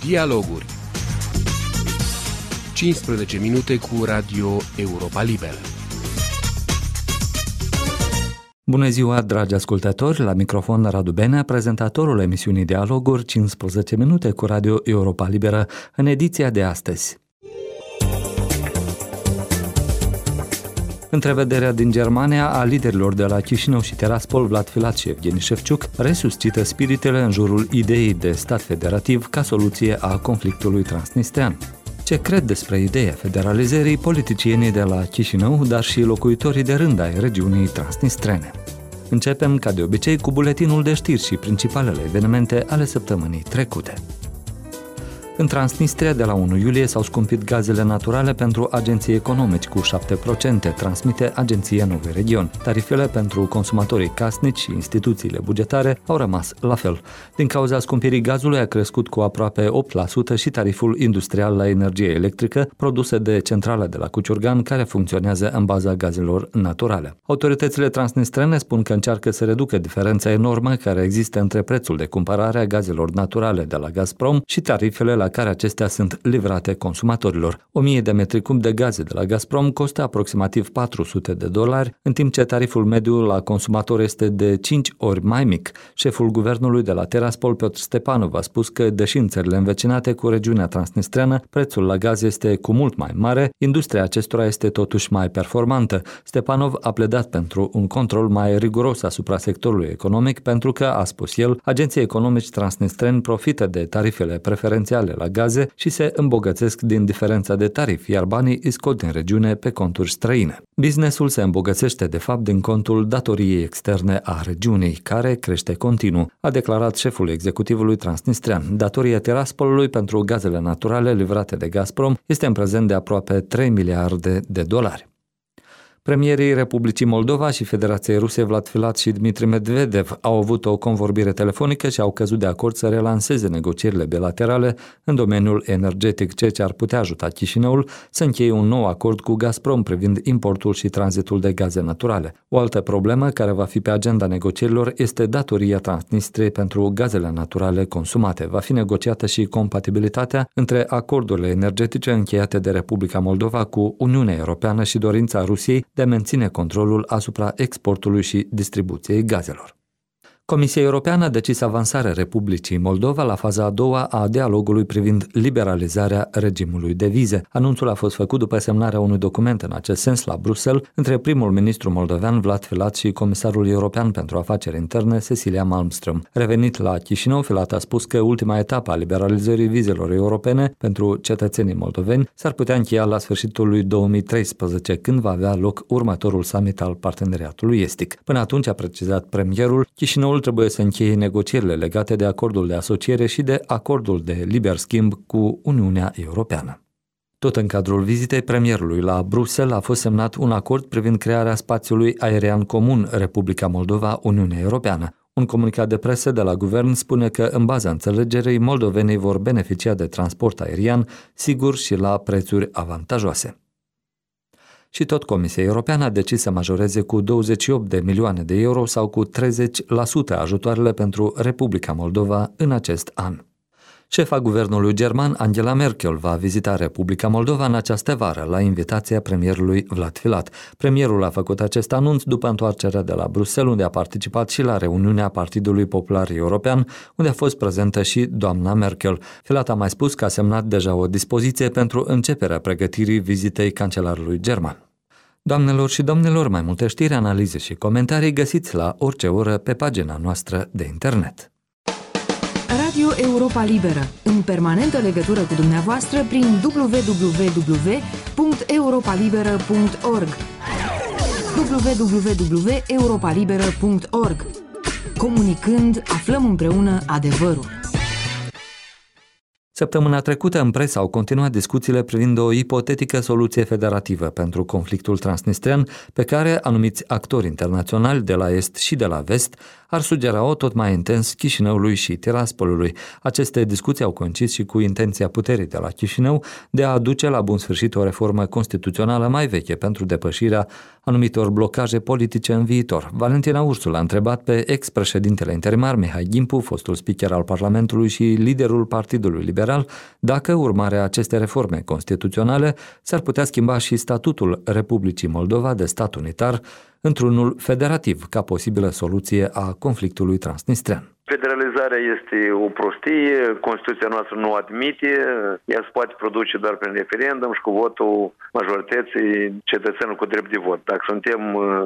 Dialoguri. 15 minute cu Radio Europa Liberă. Bună ziua, dragi ascultători! La microfon Radu Benea, prezentatorul emisiunii Dialoguri, 15 minute cu Radio Europa Liberă, în ediția de astăzi. Întrevederea din Germania a liderilor de la Chișinău și Tiraspol, Vlad Filat și Evgeni Șefciuc, resuscită spiritele în jurul ideii de stat federativ ca soluție a conflictului transnistrean. Ce cred despre ideea federalizării politicienii de la Chișinău, dar și locuitorii de rând ai regiunii transnistrene? Începem, ca de obicei, cu buletinul de știri și principalele evenimente ale săptămânii trecute. În Transnistria, de la 1 iulie, s-au scumpit gazele naturale pentru agenții economici cu 7%, transmite Agenția Novui Region. Tarifele pentru consumatorii casnici și instituțiile bugetare au rămas la fel. Din cauza scumpirii gazului a crescut cu aproape 8% și tariful industrial la energie electrică produsă de centrala de la Cuciurgan, care funcționează în baza gazelor naturale. Autoritățile transnistrene spun că încearcă să reducă diferența enormă care există între prețul de cumpărare a gazelor naturale de la Gazprom și tarifele la care acestea sunt livrate consumatorilor. 1000 de metri cub de gaze de la Gazprom costă aproximativ $400, în timp ce tariful mediu la consumator este de 5 ori mai mic. Șeful guvernului de la Tiraspol, Piotr Stepanov, a spus că, deși în țările învecinate cu regiunea transnistreană, prețul la gaz este cu mult mai mare, industria acestora este totuși mai performantă. Stepanov a pledat pentru un control mai riguros asupra sectorului economic pentru că, a spus el, agenții economici transnistreni profită de tarifele preferențiale la gaze și se îmbogățesc din diferența de tarif, iar banii îi scot din regiune pe conturi străine. Businessul se îmbogățește de fapt din contul datoriei externe a regiunii, care crește continuu, a declarat șeful executivului transnistrean. Datoria Tiraspolului pentru gazele naturale livrate de Gazprom este în prezent de aproape $3 miliarde. Premierii Republicii Moldova și Federației Ruse Vlad Filat și Dmitri Medvedev au avut o convorbire telefonică și au căzut de acord să relanseze negocierile bilaterale în domeniul energetic, ceea ce ar putea ajuta Chișinăul să încheie un nou acord cu Gazprom privind importul și tranzitul de gaze naturale. O altă problemă care va fi pe agenda negocierilor este datoria Transnistriei pentru gazele naturale consumate. Va fi negociată și compatibilitatea între acordurile energetice încheiate de Republica Moldova cu Uniunea Europeană și dorința Rusiei de a menține controlul asupra exportului și distribuției gazelor. Comisia Europeană a decis avansarea Republicii Moldova la faza a doua a dialogului privind liberalizarea regimului de vize. Anunțul a fost făcut după semnarea unui document în acest sens la Bruxelles între primul ministru moldovean Vlad Filat și comisarul european pentru afaceri interne Cecilia Malmström. Revenit la Chișinău, Filat a spus că ultima etapă a liberalizării vizelor europene pentru cetățenii moldoveni s-ar putea încheia la sfârșitul lui 2013, când va avea loc următorul summit al parteneriatului estic. Până atunci, a precizat premierul, Chișinăul trebuie să încheie negocierile legate de acordul de asociere și de acordul de liber schimb cu Uniunea Europeană. Tot în cadrul vizitei premierului la Bruxelles a fost semnat un acord privind crearea spațiului aerian comun Republica Moldova-Uniunea Europeană. Un comunicat de presă de la guvern spune că, în baza înțelegerii, moldovenii vor beneficia de transport aerian sigur și la prețuri avantajoase. Și tot Comisia Europeană a decis să majoreze cu 28 de milioane de euro sau cu 30% ajutoarele pentru Republica Moldova în acest an. Șefa guvernului german, Angela Merkel, va vizita Republica Moldova în această vară, la invitația premierului Vlad Filat. Premierul a făcut acest anunț după întoarcerea de la Bruxelles, unde a participat și la reuniunea Partidului Popular European, unde a fost prezentă și doamna Merkel. Filat a mai spus că a semnat deja o dispoziție pentru începerea pregătirii vizitei cancelarului german. Doamnelor și domnilor, mai multe știri, analize și comentarii găsiți la orice oră pe pagina noastră de internet. Radio Europa Liberă, în permanentă legătură cu dumneavoastră prin www.europalibera.org www.europalibera.org. Comunicând, aflăm împreună adevărul. Săptămâna trecută în presă au continuat discuțiile privind o ipotetică soluție federativă pentru conflictul transnistrean, pe care anumiți actori internaționali de la est și de la vest ar sugera-o tot mai intens Chișinăului și Tiraspolului. Aceste discuții au coincis și cu intenția puterii de la Chișinău de a aduce la bun sfârșit o reformă constituțională mai veche pentru depășirea anumitor blocaje politice în viitor. Valentina Ursul a întrebat pe ex-președintele interimar Mihai Gimpu, fostul speaker al Parlamentului și liderul Partidului Liberal federal, dacă, urmare a acestei reforme constituționale, s-ar putea schimba și statutul Republicii Moldova de stat unitar într-unul federativ, ca posibilă soluție a conflictului transnistrean. Federalizarea este o prostie, Constituția noastră nu admite, ea se poate produce doar prin referendum și cu votul majorității cetățenilor cu drept de vot. Dacă suntem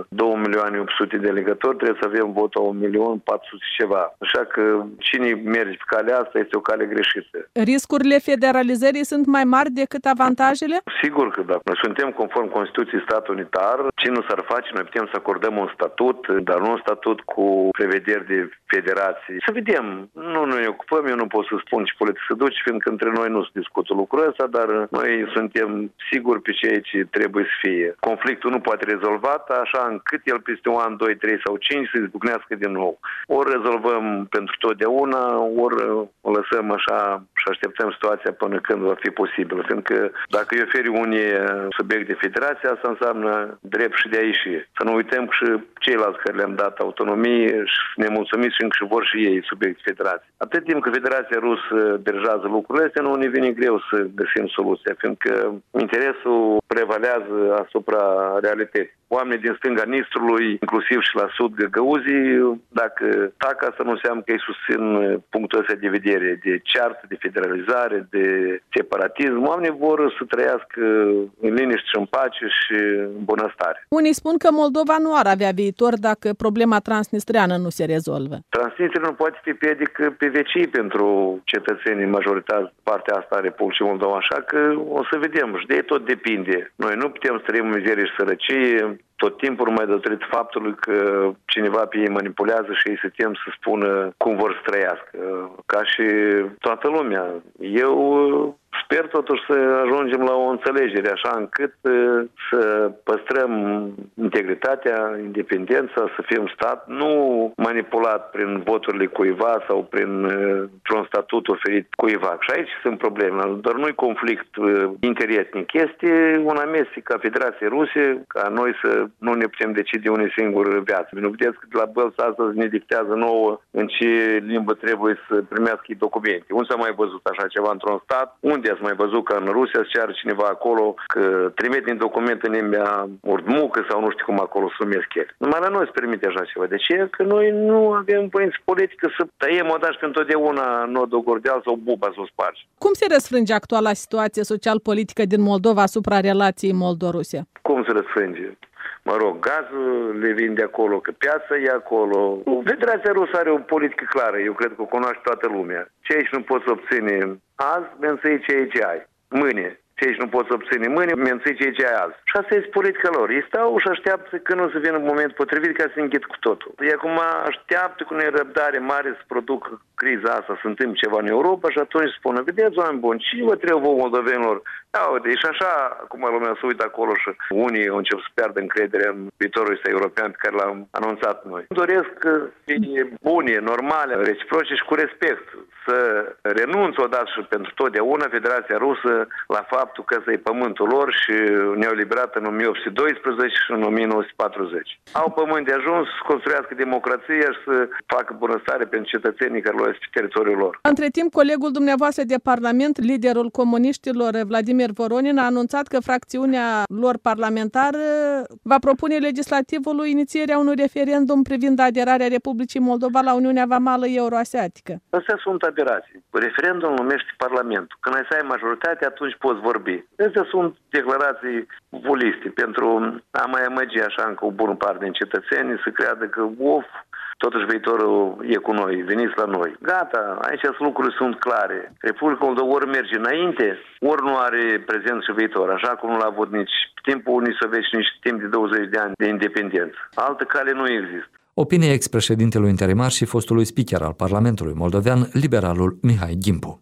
2.800.000 de alegători, trebuie să avem votul 1.400.000 ceva. Așa că cine merge pe calea asta este o cale greșită. Riscurile federalizării sunt mai mari decât avantajele? Sigur că da. Noi suntem conform Constituției stat unitar. Ce nu s-ar face, noi putem să acordăm un statut, dar nu un statut cu prevederi de federație. Să vedem. Nu ne ocupăm, eu nu pot să spun ce politică să duce, fiindcă între noi nu se discută lucrul ăsta, dar noi suntem siguri pe ceea ce trebuie să fie. Conflictul nu poate rezolvat așa încât el peste un an, 2, 3 sau 5 să izbucnească din nou. Ori rezolvăm pentru totdeauna, ori o lăsăm așa și așteptăm situația până când va fi posibil. Fiindcă dacă îi oferi unii subiect de federație, asta înseamnă drept și de a ieși. Să nu uităm că și ceilalți care le-am dat autonomie și nemulțumiți și vor și ei subiect federație. Atât timp cât Federația Rusă dirigează lucrurile astea, nu ne vine greu să găsim soluția, fiindcă interesul prevalează asupra realității. Oamenii din stânga Nistrului, inclusiv și la sud Găgăuzii, dacă tac, asta nu înseamnă că ei susțin punctul ăsta de vedere, de ceartă, de federalizare, de separatism. Oamenii vor să trăiască în liniște și în pace și în bunăstare. Unii spun că Moldova nu ar avea viitor dacă problema transnistreană nu se rezolvă. Transnistria nu poate fi piedică pe vecii pentru cetățenii majoritari partea asta a Republicii Moldova, așa că o să vedem și de ei tot depinde. Noi nu putem să trăim în mizerie și sărăcie, tot timpul mai datorită faptului că cineva pe ei manipulează și ei se tem să spună cum vor să trăiască, ca și toată lumea. Eu sper totuși să ajungem la o înțelegere așa încât să păstrăm integritatea, independența, să fim stat, nu manipulat prin voturile cuiva sau printr-un statut oferit cuiva. Și aici sunt probleme, dar nu-i conflict interetnic. Este un amestec ca Federație Rusă, ca noi să nu ne putem decide unii singuri viață. Nu vedeți că de la Bălți astăzi ne dictează nouă în ce limbă trebuie să primească documente. Unde s-a mai văzut așa ceva într-un stat? Unde ați mai văzut că în Rusia se ceară cineva acolo că trimite un document în limba urdmucă sau nu știu cum acolo se numesc ele. Numai la noi se permite așa ceva. De ce? Că noi nu avem voință politică să tăiem odată și pentru totdeauna nodul gordeal sau buba să o spargi. Cum se răsfrânge actuala situație social-politică din Moldova asupra relației Moldo-Rusia? Cum se răsfrânge? Mă rog, gazul le vin de acolo, că piața e acolo. Federația Rusă are o politică clară, eu cred că o cunoaște toată lumea. Ce aici nu poți obține azi, menții ceea ce ai. Mâine. Ce aici nu poți obține mâine, menții ceea ce ai azi. Și asta este politica lor. Ei stau și așteaptă când o să vină un moment potrivit ca să închid cu totul. Ei acum așteaptă cu nerăbdare mare să producă criza asta, să întâmple ceva în Europa și atunci spună, vedeți, oameni buni, ce vă trebuie vouă moldovenilor? Uite, și așa, acum lumea se uită acolo și unii au început să pierdă încrederea în viitorul ăsta european pe care l-am anunțat noi. Doresc fie bune, normale, reciproce și cu respect să renunțe odată și pentru totdeauna Federația Rusă la faptul că ăsta e pământul lor și ne-au liberat în 1812 și în 1940. Au pământ de ajuns să construiască democrația și să facă bunăstare pentru cetățenii care loiesc pe teritoriul lor. Între timp, colegul dumneavoastră de Parlament, liderul comuniștilor, Vladimir Voronin, a anunțat că fracțiunea lor parlamentară va propune legislativului inițierea unui referendum privind aderarea Republicii Moldova la Uniunea Vamală Euroasiatică. Astea sunt aberații. Referendumul numește Parlamentul. Când ai să ai majoritate, atunci poți vorbi. Astea sunt declarații populiste pentru a mai amăgi așa încă o bună parte din cetățenii să creadă că totuși viitorul e cu noi, veniți la noi. Gata, aici lucrurile sunt clare. Republica Moldova ori merge înainte, ori nu are prezent și viitor, așa cum nu l-a avut nici timpul Unii Sovietici, nici timp de 20 de ani de independență. Altă cale nu există. Opinia ex-președintelui interimar și fostului speaker al Parlamentului moldovean, liberalul Mihai Ghimbu.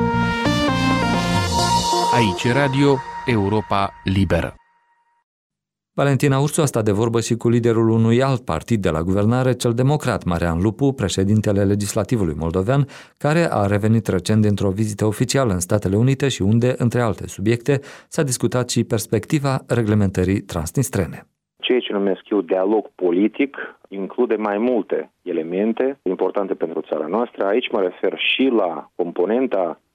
Aici Radio Europa Liberă. Valentina Ursu a stat de vorbă și cu liderul unui alt partid de la guvernare, cel democrat Marian Lupu, președintele legislativului moldovean, care a revenit recent dintr-o vizită oficială în Statele Unite și unde, între alte subiecte, s-a discutat și perspectiva reglementării transnistrene. Ceea ce numesc eu dialog politic include mai multe elemente importante pentru țara noastră. Aici mă refer și la componenta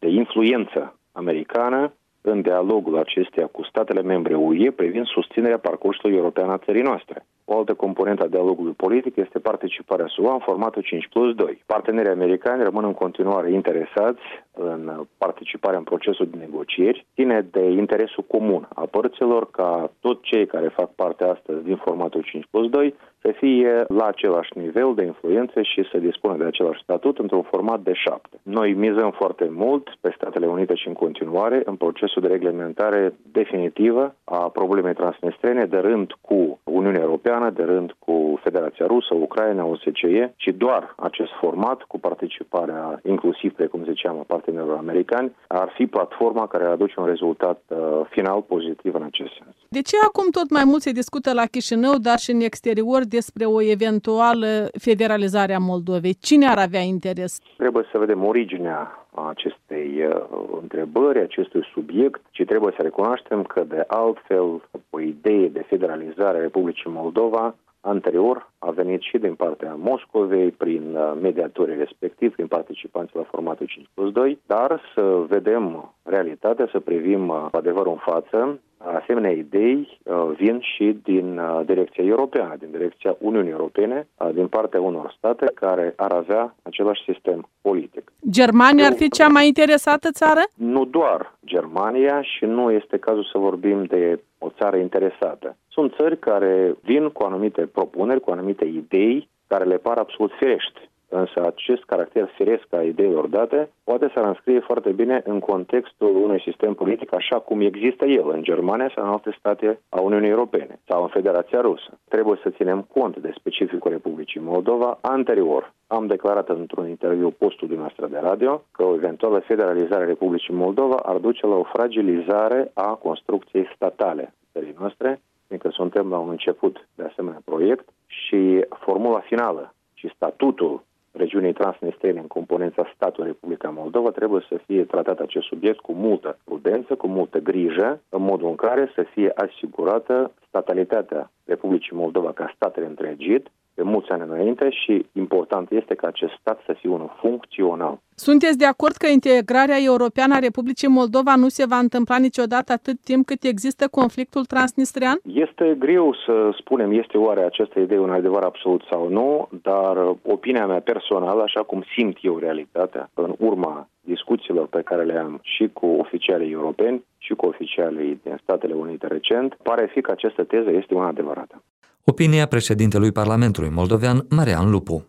de influență americană în dialogul acesteia cu statele membre UE privind susținerea parcursului european a țării noastre. O altă componentă a dialogului politic este participarea SUA în formatul 5+2. Partenerii americani rămân în continuare interesați în participarea în procesul de negocieri. Ține de interesul comun a părților ca tot cei care fac parte astăzi din formatul 5+2 să fie la același nivel de influență și să dispună de același statut într-un format de 7. Noi mizăm foarte mult pe Statele Unite și în continuare în procesul de reglementare definitivă a problemei transnistrene, de rând cu Uniunea Europeană, de rând cu Federația Rusă, Ucraina, OSCE și doar acest format, cu participarea inclusiv, precum ziceam, a partenerilor americani, ar fi platforma care aduce un rezultat final pozitiv în acest sens. De ce acum tot mai mult se discută la Chișinău, dar și în exterior, despre o eventuală federalizare a Moldovei? Cine ar avea interes? Trebuie să vedem originea acestei întrebări, acestui subiect și trebuie să recunoaștem că de altfel o idee de federalizare a Republicii Moldova anterior a venit și din partea Moscovei, prin mediatorii respectivi, prin participanții la formatul 5+2, dar să vedem realitatea, să privim adevărul în față. Asemenea idei vin și din direcția europeană, din direcția Uniunii Europene, din partea unor state care ar avea același sistem politic. Germania ar fi cea mai interesată țară? Nu doar Germania și nu este cazul să vorbim de o țară interesată. Sunt țări care vin cu anumite propuneri, cu anumite idei care le par absolut firești. Însă acest caracter firesc a ideilor date poate să înscrie foarte bine în contextul unui sistem politic așa cum există el în Germania sau în alte state a Uniunii Europene sau în Federația Rusă. Trebuie să ținem cont de specificul Republicii Moldova. Anterior am declarat într-un interviu postului noastră de radio că o eventuală federalizare a Republicii Moldova ar duce la o fragilizare a construcției statale țării noastre, fiindcă suntem la un început de asemenea proiect și formula finală și statutul regiunii transnistrene în componența statului Republica Moldova trebuie să fie tratat acest subiect cu multă prudență, cu multă grijă, în modul în care să fie asigurată statalitatea Republicii Moldova ca stat reîntregit de mulți ani înainte și important este ca acest stat să fie unul funcțional. Sunteți de acord că integrarea europeană a Republicii Moldova nu se va întâmpla niciodată atât timp cât există conflictul transnistrean? Este greu să spunem este oare această idee un adevăr absolut sau nu, dar opinia mea personală, așa cum simt eu realitatea, în urma discuțiilor pe care le am și cu oficialii europeni și cu oficialii din Statele Unite recent, pare fi că această teză este una adevărată. Opinia președintelui Parlamentului moldovean, Marian Lupu.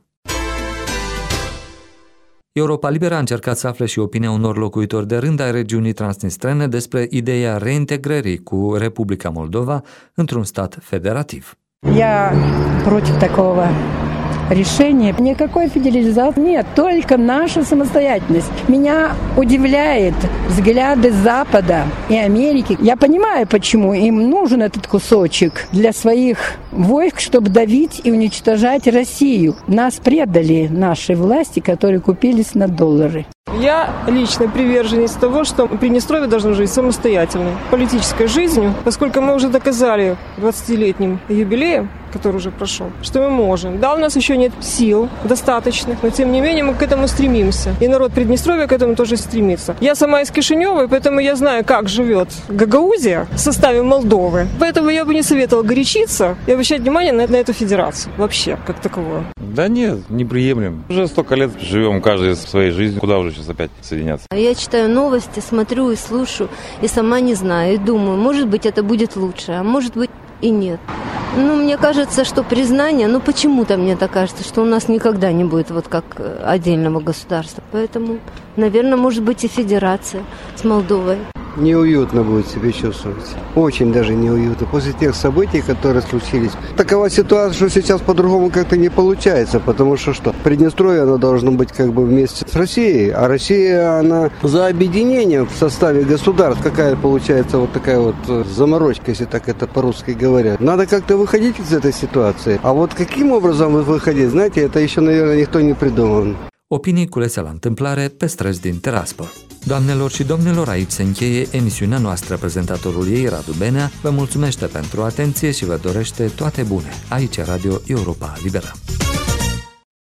Europa Liberă a încercat să afle și opinia unor locuitori de rând ai regiunii transnistrene despre ideea reintegrării cu Republica Moldova într-un stat federativ. Я против такого решения. Никакой федерализации нет, только наша самостоятельность. Меня удивляет взгляды Запада и Америки. Я понимаю, почему им нужен этот кусочек для своих войск, чтобы давить и уничтожать Россию. Нас предали наши власти, которые купились на доллары. Я лично приверженец того, что Приднестровье должно жить самостоятельной политической жизнью, поскольку мы уже доказали 20-летним юбилеем, который уже прошел, что мы можем. Да, у нас еще нет сил достаточных, но тем не менее мы к этому стремимся. И народ Приднестровья к этому тоже стремится. Я сама из Кишинева, и поэтому я знаю, как живет Гагаузия в составе Молдовы. Поэтому я бы не советовала горячиться и обращать внимание на эту федерацию вообще, как таковую. Да нет, не приемлем. Уже столько лет живем каждый своей жизнью. Куда уже сейчас опять соединяться? Я читаю новости, смотрю и слушаю, и сама не знаю, и думаю, может быть, это будет лучше, а может быть и нет. Ну, мне кажется, что признание, почему-то мне так кажется, что у нас никогда не будет вот как отдельного государства. Поэтому, наверное, может быть и федерация с Молдовой. Неуютно будет себя чувствовать. Очень даже неуютно. После тех событий, которые случились. Такова ситуация, что сейчас по-другому как-то не получается. Потому что Приднестровье, оно должно быть как бы вместе с Россией. А Россия, она за объединение в составе государств. Какая получается вот такая вот заморочка, если так это по-русски говорят. Надо как-то выходить из этой ситуации. А вот каким образом выходить, знаете, это еще, наверное, никто не придумал. Opinii culese la întâmplare pe străzi din Tiraspol. Doamnelor și domnilor, aici se încheie emisiunea noastră. Prezentatorul ei, Radu Benea, vă mulțumește pentru atenție și vă dorește toate bune. Aici Radio Europa Liberă.